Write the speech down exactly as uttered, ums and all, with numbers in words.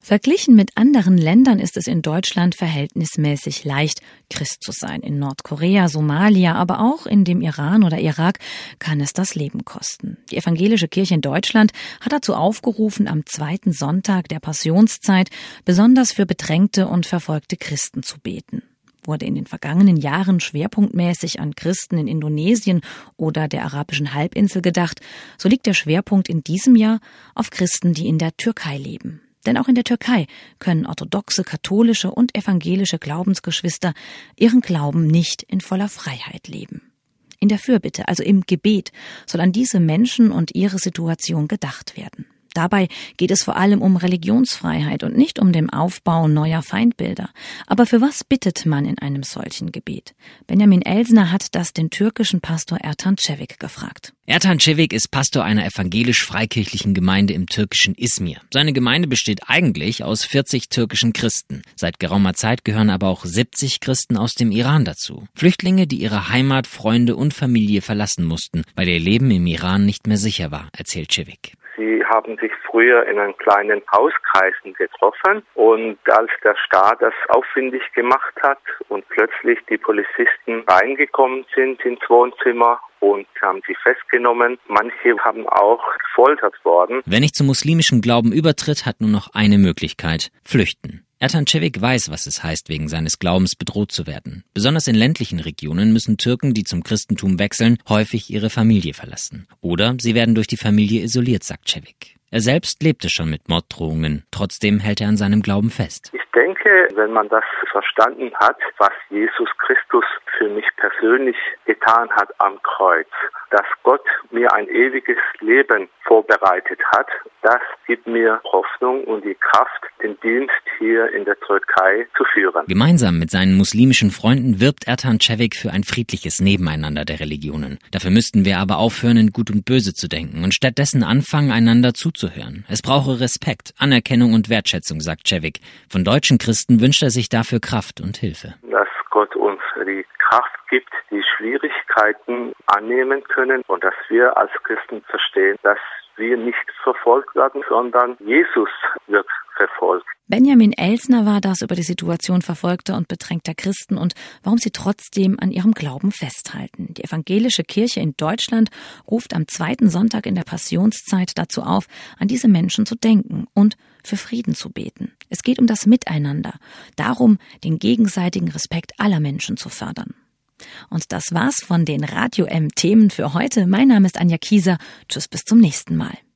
Verglichen mit anderen Ländern ist es in Deutschland verhältnismäßig leicht, Christ zu sein. In Nordkorea, Somalia, aber auch in dem Iran oder Irak kann es das Leben kosten. Die evangelische Kirche in Deutschland hat dazu aufgerufen, am zweiten Sonntag der Passionszeit besonders für bedrängte und verfolgte Christen zu beten. Wurde in den vergangenen Jahren schwerpunktmäßig an Christen in Indonesien oder der arabischen Halbinsel gedacht, so liegt der Schwerpunkt in diesem Jahr auf Christen, die in der Türkei leben. Denn auch in der Türkei können orthodoxe, katholische und evangelische Glaubensgeschwister ihren Glauben nicht in voller Freiheit leben. In der Fürbitte, also im Gebet, soll an diese Menschen und ihre Situation gedacht werden. Dabei geht es vor allem um Religionsfreiheit und nicht um den Aufbau neuer Feindbilder. Aber für was bittet man in einem solchen Gebet? Benjamin Elsner hat das den türkischen Pastor Ertan Çevik gefragt. Ertan Çevik ist Pastor einer evangelisch-freikirchlichen Gemeinde im türkischen Izmir. Seine Gemeinde besteht eigentlich aus vierzig türkischen Christen. Seit geraumer Zeit gehören aber auch siebzig Christen aus dem Iran dazu. Flüchtlinge, die ihre Heimat, Freunde und Familie verlassen mussten, weil ihr Leben im Iran nicht mehr sicher war, erzählt Çevik. Sie haben sich früher in einen kleinen Hauskreisen getroffen und als der Staat das auffindig gemacht hat und plötzlich die Polizisten reingekommen sind ins Wohnzimmer und haben sie festgenommen. Manche haben auch gefoltert worden. Wer nicht zum muslimischen Glauben übertritt, hat nur noch eine Möglichkeit: flüchten. Ertan Çevik weiß, was es heißt, wegen seines Glaubens bedroht zu werden. Besonders in ländlichen Regionen müssen Türken, die zum Christentum wechseln, häufig ihre Familie verlassen. Oder sie werden durch die Familie isoliert, sagt Çevik. Er selbst lebte schon mit Morddrohungen. Trotzdem hält er an seinem Glauben fest. Ich denke, wenn man das verstanden hat, was Jesus Christus für mich persönlich getan hat am Kreuz, dass Gott mir ein ewiges Leben vorbereitet hat, das gibt mir Hoffnung und die Kraft, den Dienst hier in der Türkei zu führen. Gemeinsam mit seinen muslimischen Freunden wirbt Ertan Çevik für ein friedliches Nebeneinander der Religionen. Dafür müssten wir aber aufhören, in Gut und Böse zu denken und stattdessen anfangen, einander zuzuhören. Es brauche Respekt, Anerkennung und Wertschätzung, sagt Çevik. Von deutschen Christen wünscht er sich dafür Kraft und Hilfe. Dass Gott uns die Kraft gibt, die Schwierigkeiten annehmen können und dass wir als Christen verstehen, dass wir nicht verfolgt werden, sondern Jesus wird verfolgt. Benjamin Elsner war das über die Situation verfolgter und bedrängter Christen und warum sie trotzdem an ihrem Glauben festhalten. Die evangelische Kirche in Deutschland ruft am zweiten Sonntag in der Passionszeit dazu auf, an diese Menschen zu denken und für Frieden zu beten. Es geht um das Miteinander, darum, den gegenseitigen Respekt aller Menschen zu fördern. Und das war's von den Radio-M-Themen für heute. Mein Name ist Anja Kieser. Tschüss, bis zum nächsten Mal.